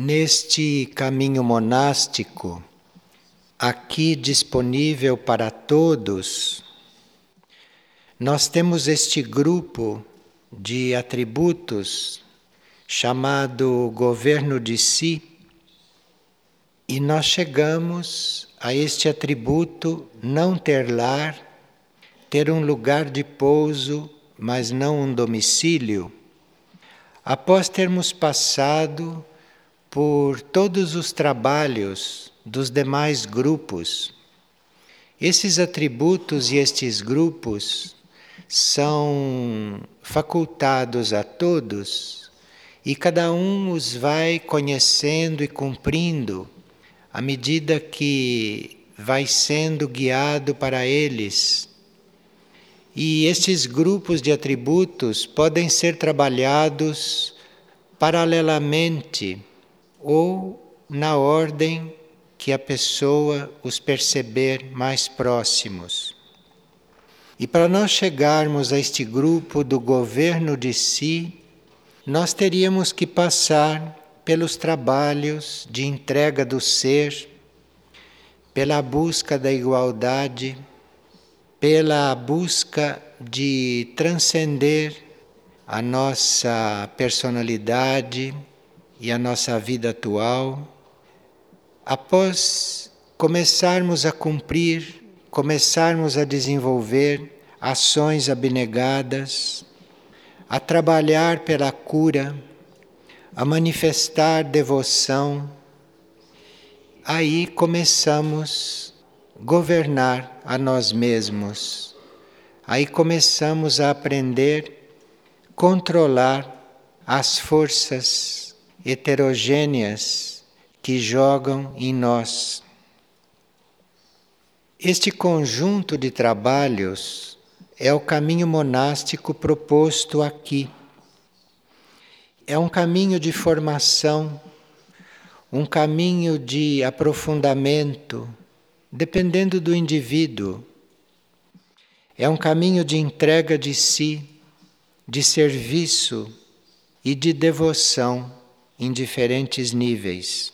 Neste caminho monástico, aqui disponível para todos, nós temos este grupo de atributos chamado governo de si, e nós chegamos a este atributo não ter lar, ter um lugar de pouso, mas não um domicílio, após termos passado por todos os trabalhos dos demais grupos. Esses atributos e estes grupos são facultados a todos e cada um os vai conhecendo e cumprindo à medida que vai sendo guiado para eles. E estes grupos de atributos podem ser trabalhados paralelamente ou na ordem que a pessoa os perceber mais próximos. E para nós chegarmos a este grupo do governo de si, nós teríamos que passar pelos trabalhos de entrega do ser, pela busca da igualdade, pela busca de transcender a nossa personalidade e a nossa vida atual. Após começarmos a cumprir, começarmos a desenvolver ações abnegadas, a trabalhar pela cura, a manifestar devoção, aí começamos a governar a nós mesmos. Aí começamos a aprender a controlar as forças heterogêneas que jogam em nós. Este conjunto de trabalhos é o caminho monástico proposto aqui. É um caminho de formação, um caminho de aprofundamento, dependendo do indivíduo. É um caminho de entrega de si, de serviço e de devoção em diferentes níveis.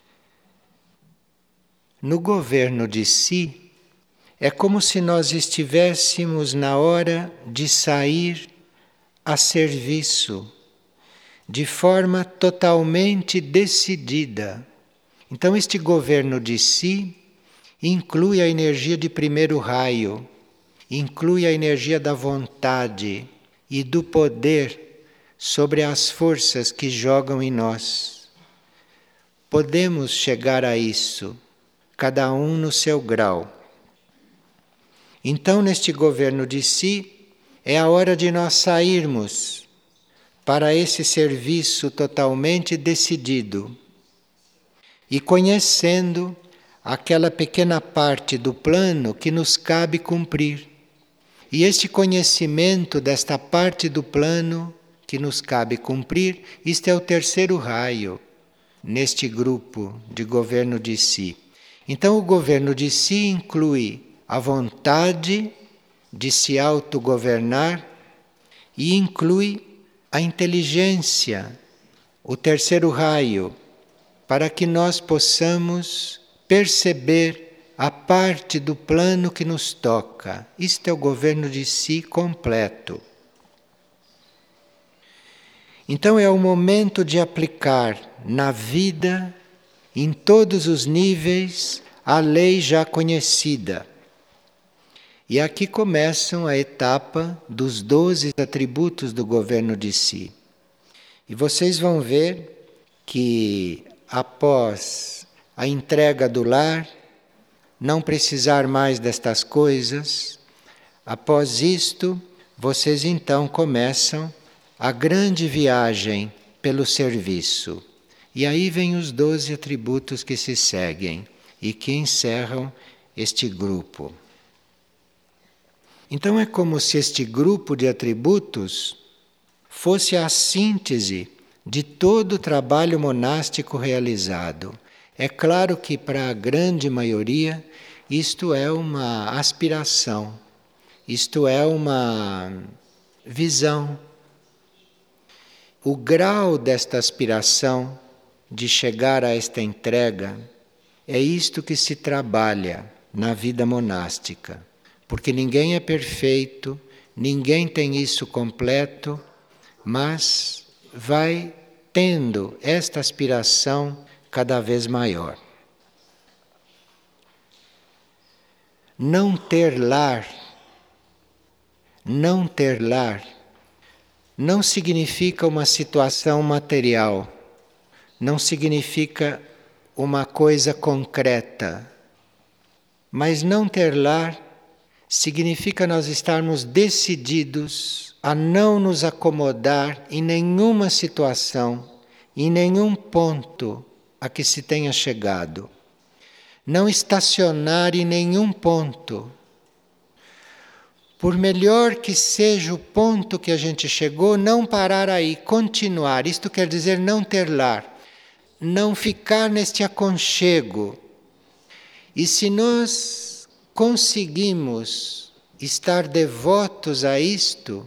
No governo de si, é como se nós estivéssemos na hora de sair a serviço, de forma totalmente decidida. Então, este governo de si inclui a energia de primeiro raio, inclui a energia da vontade e do poder sobre as forças que jogam em nós. Podemos chegar a isso, cada um no seu grau. Então, neste governo de si, é a hora de nós sairmos para esse serviço totalmente decidido e conhecendo aquela pequena parte do plano que nos cabe cumprir. E este conhecimento desta parte do plano que nos cabe cumprir, isto é o terceiro raio neste grupo de governo de si. Então, o governo de si inclui a vontade de se autogovernar e inclui a inteligência, o terceiro raio, para que nós possamos perceber a parte do plano que nos toca. Isto é o governo de si completo. Então é o momento de aplicar na vida, em todos os níveis, a lei já conhecida. E aqui começam a etapa dos 12 atributos do governo de si. E vocês vão ver que após a entrega do lar, não precisar mais destas coisas, após isto, vocês então começam a grande viagem pelo serviço. E aí vem os 12 atributos que se seguem e que encerram este grupo. Então é como se este grupo de atributos fosse a síntese de todo o trabalho monástico realizado. É claro que para a grande maioria isto é uma aspiração, isto é uma visão. O grau desta aspiração de chegar a esta entrega, é isto que se trabalha na vida monástica. Porque ninguém é perfeito, ninguém tem isso completo, mas vai tendo esta aspiração cada vez maior. Não ter lar não significa uma situação material, não significa uma coisa concreta, mas não ter lar significa nós estarmos decididos a não nos acomodar em nenhuma situação, em nenhum ponto a que se tenha chegado. Não estacionar em nenhum ponto. Por melhor que seja o ponto que a gente chegou, não parar aí, continuar. Isto quer dizer não ter lar, não ficar neste aconchego. E se nós conseguimos estar devotos a isto,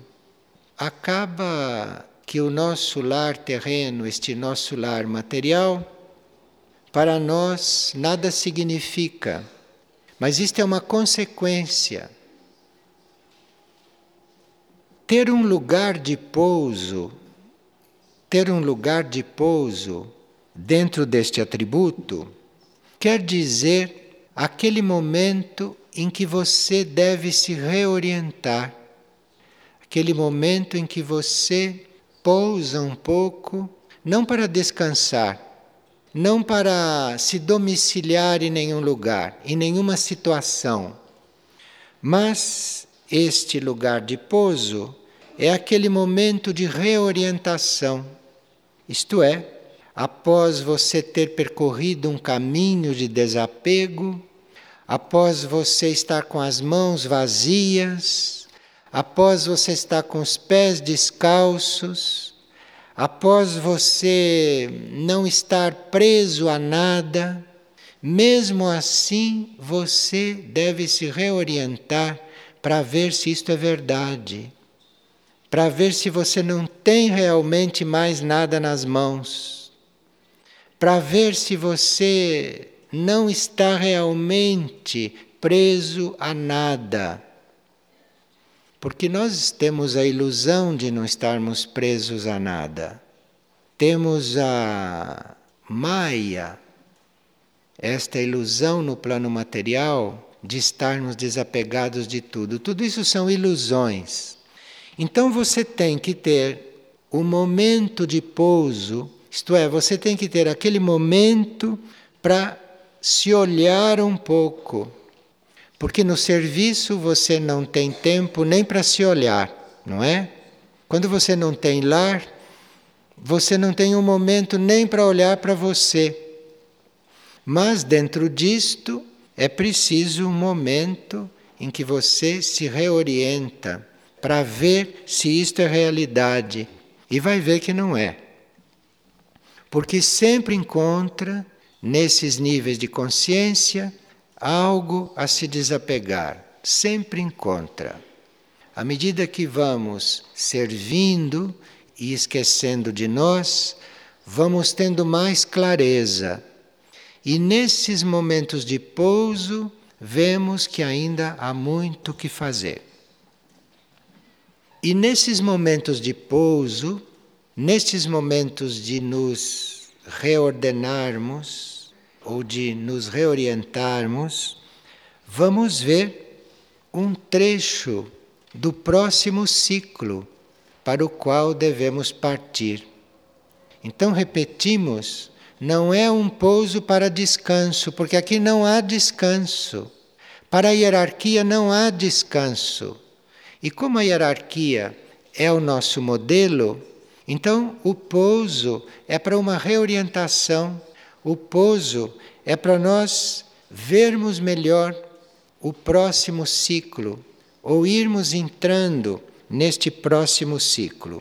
acaba que o nosso lar terreno, este nosso lar material, para nós nada significa. Mas isto é uma consequência. Ter um lugar de pouso dentro deste atributo, quer dizer aquele momento em que você deve se reorientar, aquele momento em que você pousa um pouco, não para descansar, não para se domiciliar em nenhum lugar, em nenhuma situação, mas este lugar de pouso é aquele momento de reorientação, isto é, após você ter percorrido um caminho de desapego, após você estar com as mãos vazias, após você estar com os pés descalços, após você não estar preso a nada, mesmo assim você deve se reorientar para ver se isto é verdade, para ver se você não tem realmente mais nada nas mãos, para ver se você não está realmente preso a nada. Porque nós temos a ilusão de não estarmos presos a nada. Temos a Maya, esta ilusão no plano material de estarmos desapegados de tudo. Tudo isso são ilusões. Então você tem que ter um momento de pouso, isto é, você tem que ter aquele momento para se olhar um pouco. Porque no serviço você não tem tempo nem para se olhar, não é? Quando você não tem lar, você não tem um momento nem para olhar para você. Mas dentro disto é preciso um momento em que você se reorienta para ver se isto é realidade. E vai ver que não é. Porque sempre encontra, nesses níveis de consciência, algo a se desapegar, sempre encontra. À medida que vamos servindo e esquecendo de nós, vamos tendo mais clareza. E nesses momentos de pouso, vemos que ainda há muito que fazer. E nesses momentos de pouso, nesses momentos de nos reordenarmos, ou de nos reorientarmos, vamos ver um trecho do próximo ciclo para o qual devemos partir. Então repetimos, não é um pouso para descanso, porque aqui não há descanso. Para a hierarquia não há descanso. E como a hierarquia é o nosso modelo, então o pouso é para uma reorientação. O pouso é para nós vermos melhor o próximo ciclo, ou irmos entrando neste próximo ciclo.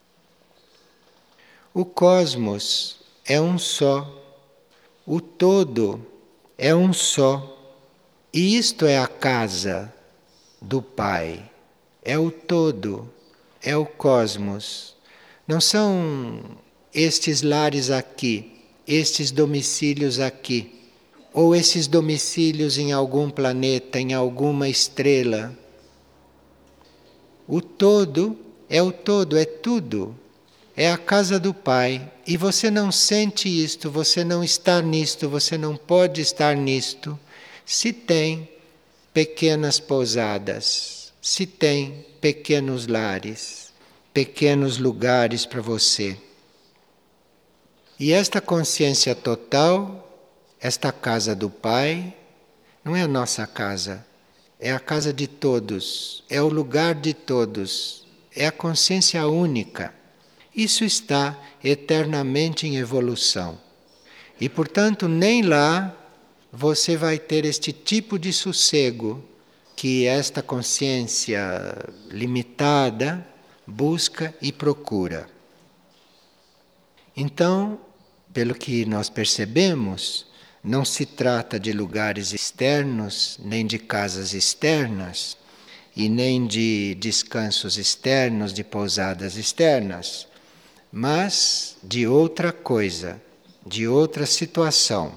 O cosmos é um só, o todo é um só, e isto é a casa do Pai, é o todo, é o cosmos. Não são estes lares aqui, estes domicílios aqui, ou esses domicílios em algum planeta, em alguma estrela. O todo, é tudo. É a casa do Pai. E você não sente isto, você não está nisto, você não pode estar nisto, se tem pequenas pousadas, se tem pequenos lares, pequenos lugares para você. E esta consciência total, esta casa do Pai, não é a nossa casa, é a casa de todos, é o lugar de todos, é a consciência única. Isso está eternamente em evolução. E, portanto, nem lá você vai ter este tipo de sossego que esta consciência limitada busca e procura. Então, pelo que nós percebemos, não se trata de lugares externos, nem de casas externas, e nem de descansos externos, de pousadas externas, mas de outra coisa, de outra situação.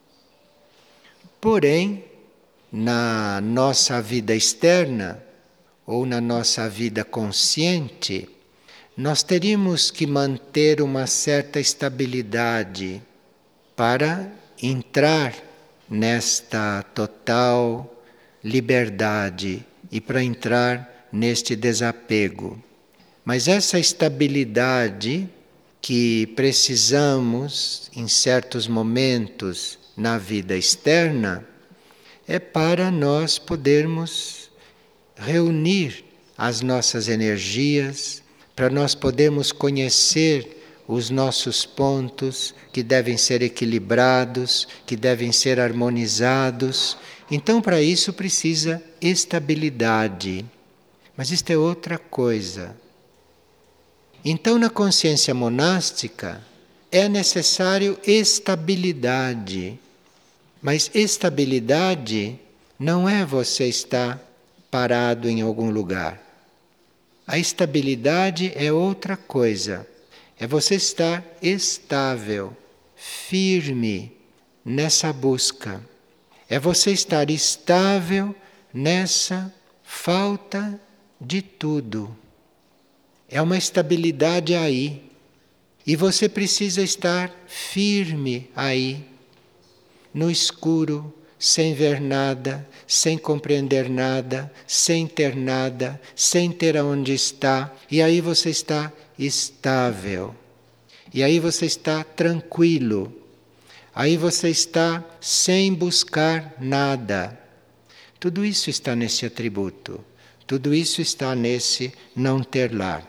Porém, na nossa vida externa, ou na nossa vida consciente, nós teríamos que manter uma certa estabilidade para entrar nesta total liberdade e para entrar neste desapego. Mas essa estabilidade que precisamos em certos momentos na vida externa é para nós podermos reunir as nossas energias, para nós podermos conhecer os nossos pontos que devem ser equilibrados, que devem ser harmonizados. Então, para isso precisa estabilidade. Mas isto é outra coisa. Então, na consciência monástica, é necessário estabilidade. Mas estabilidade não é você estar parado em algum lugar. A estabilidade é outra coisa. É você estar estável, firme nessa busca. É você estar estável nessa falta de tudo. É uma estabilidade aí. E você precisa estar firme aí, no escuro, sem ver nada, sem compreender nada, sem ter nada, sem ter aonde está. E aí você está estável. E aí você está tranquilo. Aí você está sem buscar nada. Tudo isso está nesse atributo. Tudo isso está nesse não ter lar.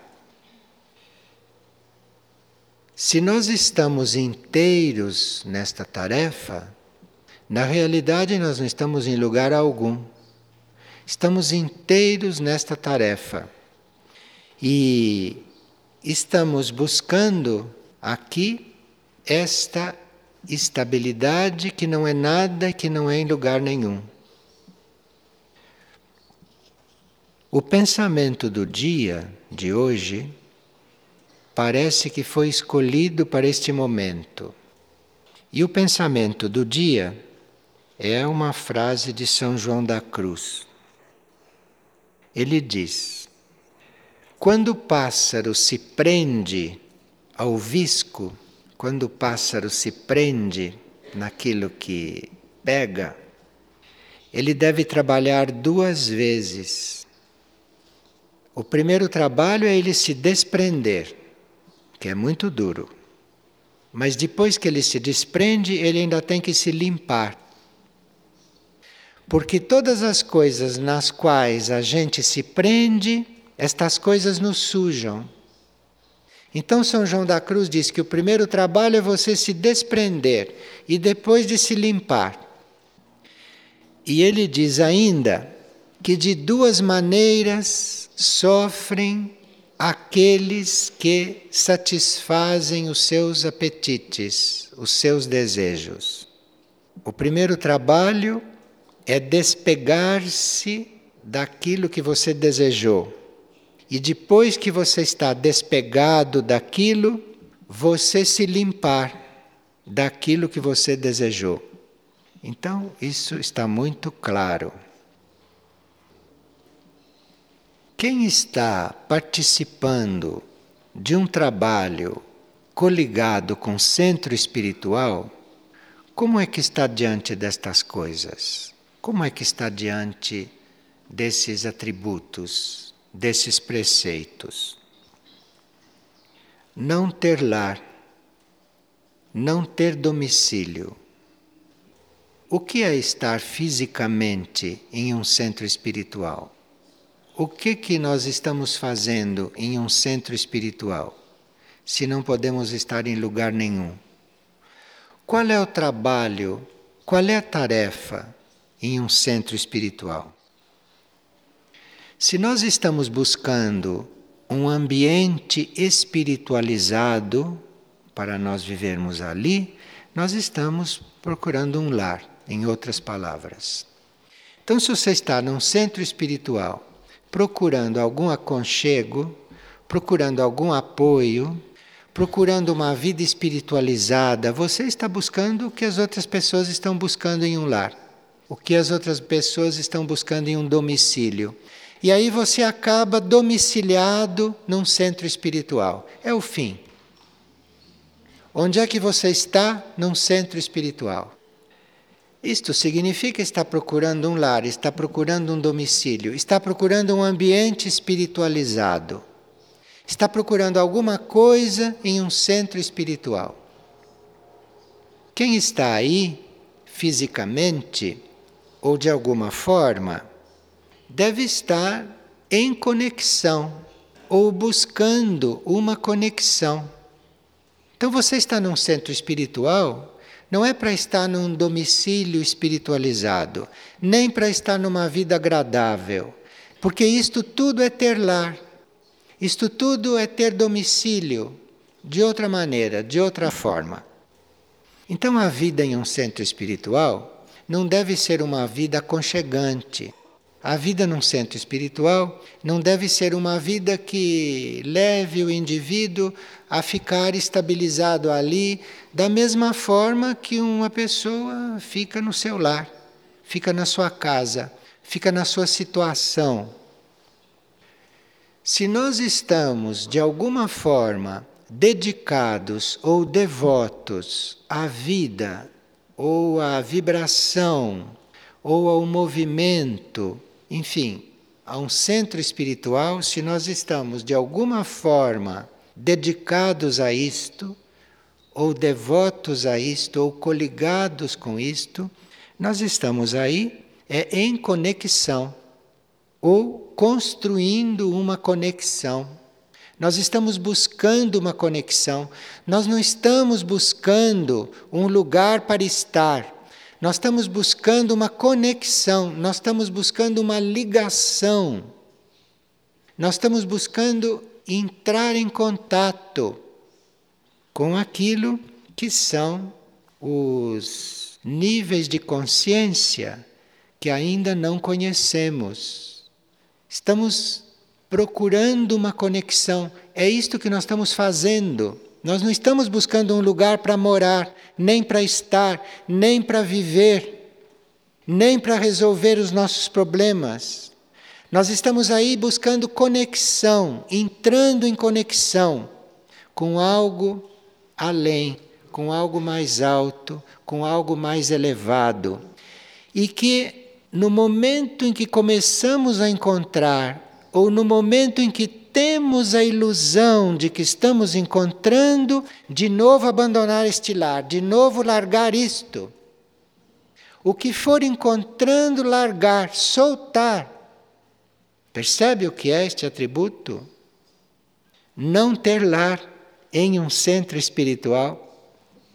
Se nós estamos inteiros nesta tarefa, na realidade nós não estamos em lugar algum. Estamos inteiros nesta tarefa. E estamos buscando aqui esta estabilidade que não é nada, que não é em lugar nenhum. O pensamento do dia de hoje parece que foi escolhido para este momento. E o pensamento do dia é uma frase de São João da Cruz. Ele diz: quando o pássaro se prende ao visco, quando o pássaro se prende naquilo que pega, ele deve trabalhar 2 vezes. O primeiro trabalho é ele se desprender, que é muito duro. Mas depois que ele se desprende, ele ainda tem que se limpar. Porque todas as coisas nas quais a gente se prende, estas coisas nos sujam. Então São João da Cruz diz que o primeiro trabalho é você se desprender e depois de se limpar. E ele diz ainda que de 2 maneiras sofrem aqueles que satisfazem os seus apetites, os seus desejos. O primeiro trabalho é despegar-se daquilo que você desejou. E depois que você está despegado daquilo, você se limpar daquilo que você desejou. Então, isso está muito claro. Quem está participando de um trabalho coligado com o centro espiritual, como é que está diante destas coisas? Como é que está diante desses atributos, desses preceitos? Não ter lar, não ter domicílio. O que é estar fisicamente em um centro espiritual? O que nós estamos fazendo em um centro espiritual, se não podemos estar em lugar nenhum? Qual é o trabalho, qual é a tarefa em um centro espiritual? Se nós estamos buscando um ambiente espiritualizado para nós vivermos ali, nós estamos procurando um lar, em outras palavras. Então, se você está num centro espiritual, procurando algum aconchego, procurando algum apoio, procurando uma vida espiritualizada, você está buscando o que as outras pessoas estão buscando em um lar, o que as outras pessoas estão buscando em um domicílio. E aí você acaba domiciliado num centro espiritual. É o fim. Onde é que você está? Num centro espiritual. Isto significa estar procurando um lar, está procurando um domicílio, está procurando um ambiente espiritualizado. Está procurando alguma coisa em um centro espiritual. Quem está aí, fisicamente, ou de alguma forma, deve estar em conexão, ou buscando uma conexão. Então você está num centro espiritual, não é para estar num domicílio espiritualizado, nem para estar numa vida agradável, porque isto tudo é ter lar, isto tudo é ter domicílio, de outra maneira, de outra forma. Então a vida em um centro espiritual não deve ser uma vida aconchegante. A vida num centro espiritual não deve ser uma vida que leve o indivíduo a ficar estabilizado ali, da mesma forma que uma pessoa fica no seu lar, fica na sua casa, fica na sua situação. Se nós estamos, de alguma forma, dedicados ou devotos à vida, ou à vibração, ou ao movimento, enfim, a um centro espiritual, se nós estamos de alguma forma dedicados a isto, ou devotos a isto, ou coligados com isto, nós estamos aí em conexão, ou construindo uma conexão. Nós estamos buscando uma conexão, nós não estamos buscando um lugar para estar. Nós estamos buscando uma conexão, nós estamos buscando uma ligação, nós estamos buscando entrar em contato com aquilo que são os níveis de consciência que ainda não conhecemos. Estamos procurando uma conexão, é isto que nós estamos fazendo. Nós não estamos buscando um lugar para morar, nem para estar, nem para viver, nem para resolver os nossos problemas. Nós estamos aí buscando conexão, entrando em conexão com algo além, com algo mais alto, com algo mais elevado. E que no momento em que começamos a encontrar, ou no momento em que temos a ilusão de que estamos encontrando, de novo abandonar este lar, de novo largar isto. O que for encontrando, largar, soltar. Percebe o que é este atributo? Não ter lar em um centro espiritual.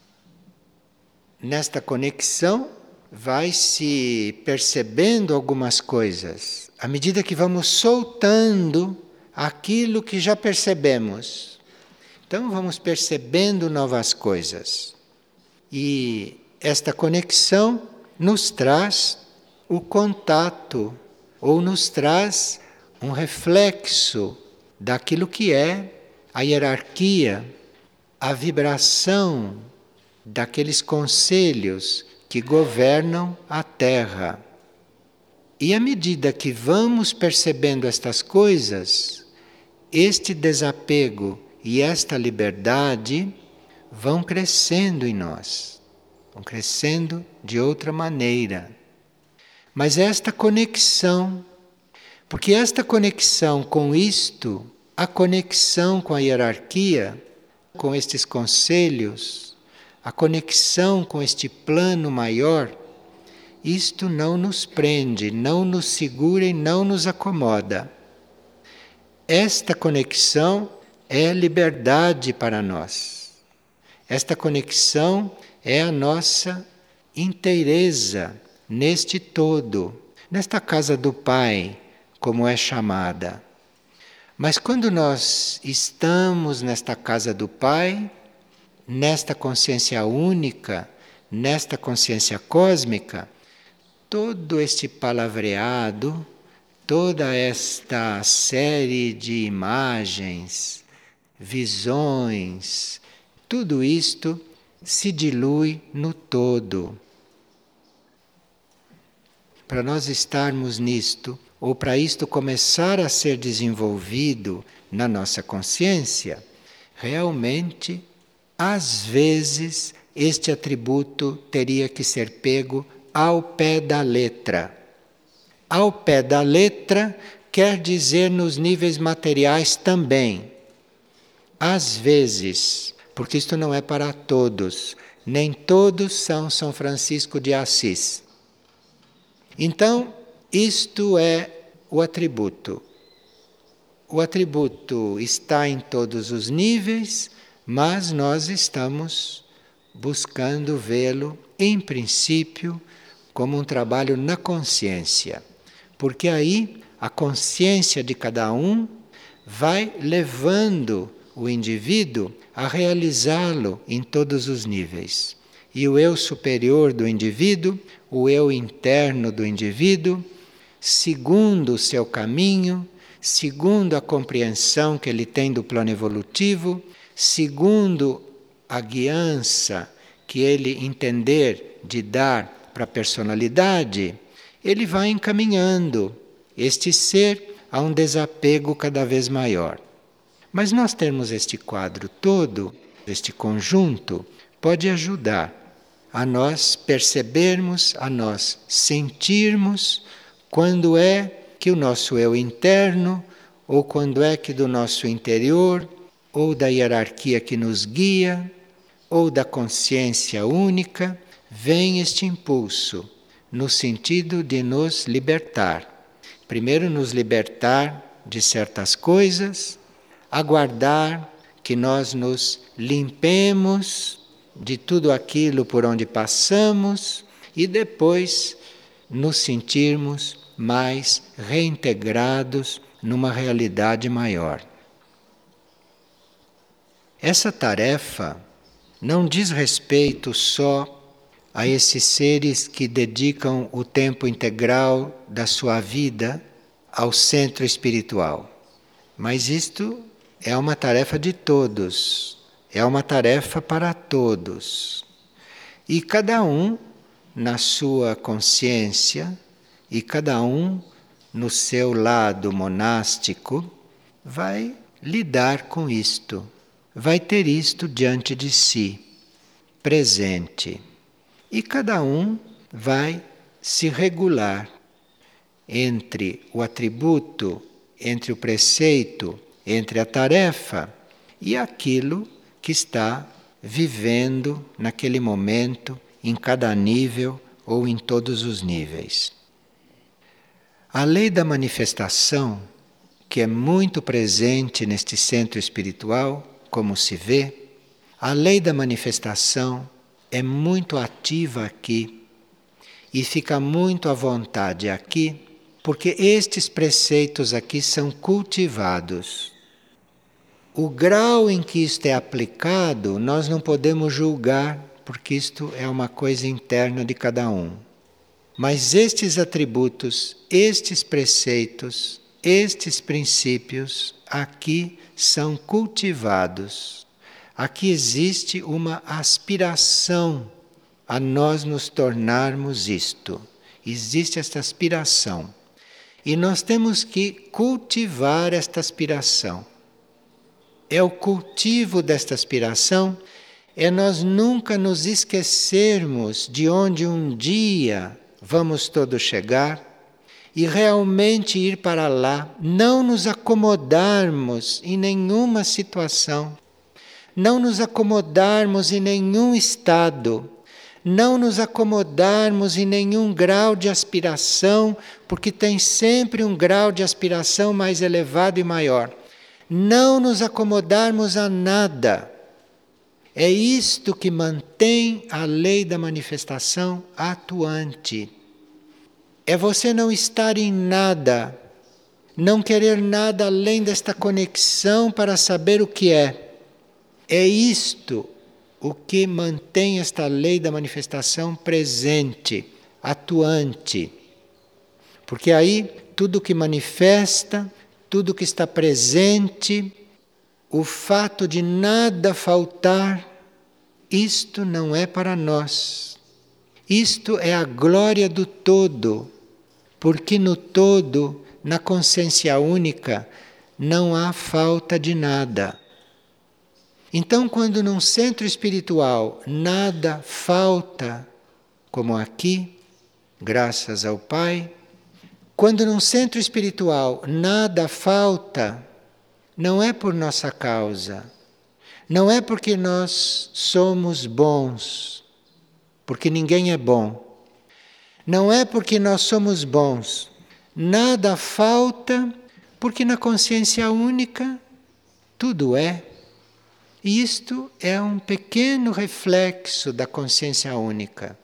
Nesta conexão, vai se percebendo algumas coisas. À medida que vamos soltando aquilo que já percebemos. Então vamos percebendo novas coisas. E esta conexão nos traz o contato, ou nos traz um reflexo daquilo que é a hierarquia, a vibração daqueles conselhos que governam a Terra. E à medida que vamos percebendo estas coisas, este desapego e esta liberdade vão crescendo em nós, vão crescendo de outra maneira. Mas esta conexão, porque esta conexão com isto, a conexão com a hierarquia, com estes conselhos, a conexão com este plano maior, isto não nos prende, não nos segura e não nos acomoda. Esta conexão é liberdade para nós. Esta conexão é a nossa inteireza neste todo, nesta casa do Pai, como é chamada. Mas quando nós estamos nesta casa do Pai, nesta consciência única, nesta consciência cósmica, todo este palavreado, toda esta série de imagens, visões, tudo isto se dilui no todo. Para nós estarmos nisto, ou para isto começar a ser desenvolvido na nossa consciência, realmente, às vezes, este atributo teria que ser pego ao pé da letra. Ao pé da letra quer dizer nos níveis materiais também. Às vezes, porque isto não é para todos, nem todos são São Francisco de Assis. Então, isto é o atributo. O atributo está em todos os níveis, mas nós estamos buscando vê-lo, em princípio, como um trabalho na consciência. Porque aí a consciência de cada um vai levando o indivíduo a realizá-lo em todos os níveis. E o eu superior do indivíduo, o eu interno do indivíduo, segundo o seu caminho, segundo a compreensão que ele tem do plano evolutivo, segundo a guiança que ele entender de dar para a personalidade, ele vai encaminhando este ser a um desapego cada vez maior. Mas nós termos este quadro todo, este conjunto, pode ajudar a nós percebermos, a nós sentirmos quando é que o nosso eu interno, ou quando é que do nosso interior, ou da hierarquia que nos guia, ou da consciência única, vem este impulso no sentido de nos libertar. Primeiro nos libertar de certas coisas, aguardar que nós nos limpemos de tudo aquilo por onde passamos e depois nos sentirmos mais reintegrados numa realidade maior. Essa tarefa não diz respeito só a esses seres que dedicam o tempo integral da sua vida ao centro espiritual. Mas isto é uma tarefa de todos, é uma tarefa para todos. E cada um, na sua consciência, e cada um, no seu lado monástico, vai lidar com isto, vai ter isto diante de si, presente. E cada um vai se regular entre o atributo, entre o preceito, entre a tarefa e aquilo que está vivendo naquele momento, em cada nível ou em todos os níveis. A lei da manifestação, que é muito presente neste centro espiritual, como se vê, a lei da manifestação é muito ativa aqui e fica muito à vontade aqui, porque estes preceitos aqui são cultivados. O grau em que isto é aplicado, nós não podemos julgar, porque isto é uma coisa interna de cada um. Mas estes atributos, estes preceitos, estes princípios aqui são cultivados. Aqui existe uma aspiração a nós nos tornarmos isto. Existe esta aspiração. E nós temos que cultivar esta aspiração. É o cultivo desta aspiração, é nós nunca nos esquecermos de onde um dia vamos todos chegar e realmente ir para lá, não nos acomodarmos em nenhuma situação, não nos acomodarmos em nenhum estado, não nos acomodarmos em nenhum grau de aspiração, porque tem sempre um grau de aspiração mais elevado e maior. Não nos acomodarmos a nada. É isto que mantém a lei da manifestação atuante. É você não estar em nada, não querer nada além desta conexão para saber o que é. É isto o que mantém esta lei da manifestação presente, atuante. Porque aí tudo que manifesta, tudo que está presente, o fato de nada faltar, isto não é para nós. Isto é a glória do todo, porque no todo, na consciência única, não há falta de nada. Então, quando num centro espiritual nada falta, como aqui, graças ao Pai, quando num centro espiritual nada falta, não é por nossa causa, não é porque nós somos bons, porque ninguém é bom, não é porque nós somos bons, nada falta, porque na consciência única tudo é. E isto é um pequeno reflexo da consciência única.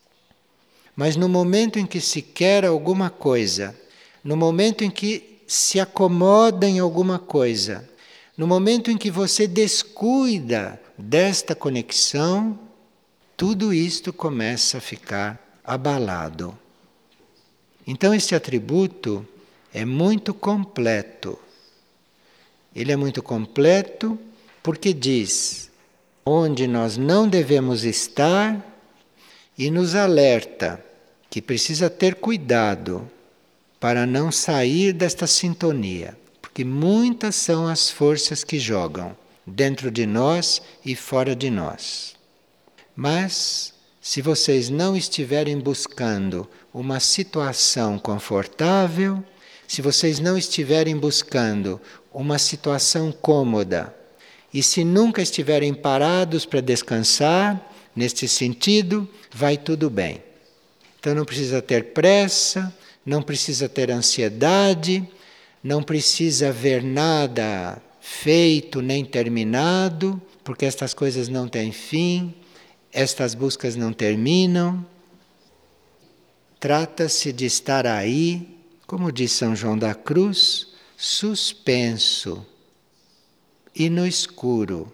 Mas no momento em que se quer alguma coisa, no momento em que se acomoda em alguma coisa, no momento em que você descuida desta conexão, tudo isto começa a ficar abalado. Então este atributo é muito completo. Ele é muito completo porque diz onde nós não devemos estar e nos alerta que precisa ter cuidado para não sair desta sintonia, porque muitas são as forças que jogam dentro de nós e fora de nós. Mas se vocês não estiverem buscando uma situação confortável, se vocês não estiverem buscando uma situação cômoda, e se nunca estiverem parados para descansar, neste sentido, vai tudo bem. Então não precisa ter pressa, não precisa ter ansiedade, não precisa ver nada feito nem terminado, porque estas coisas não têm fim, estas buscas não terminam. Trata-se de estar aí, como diz São João da Cruz, suspenso e no escuro.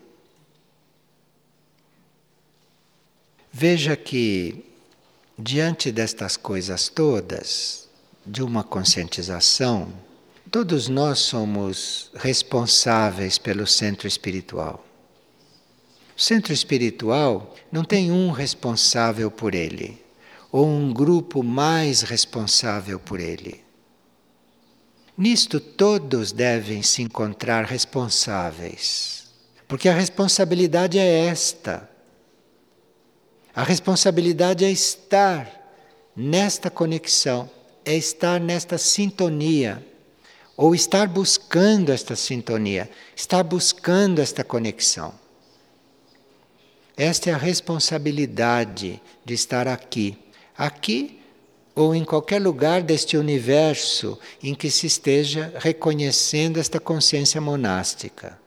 Veja que, diante destas coisas todas, de uma conscientização, todos nós somos responsáveis pelo centro espiritual. O centro espiritual não tem um responsável por ele, ou um grupo mais responsável por ele. Nisto todos devem se encontrar responsáveis, porque a responsabilidade é esta. A responsabilidade é estar nesta conexão, é estar nesta sintonia, ou estar buscando esta sintonia, estar buscando esta conexão. Esta é a responsabilidade de estar aqui. Aqui ou em qualquer lugar deste universo em que se esteja reconhecendo esta consciência monástica.